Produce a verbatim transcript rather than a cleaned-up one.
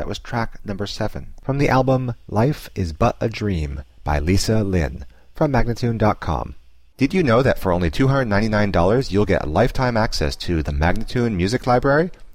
that was track number seven from the album Life is But a Dream by Lisa Lynn from Magnatune dot com. Did you know that for only two hundred ninety-nine dollars you'll get lifetime access to the Magnatune Music Library?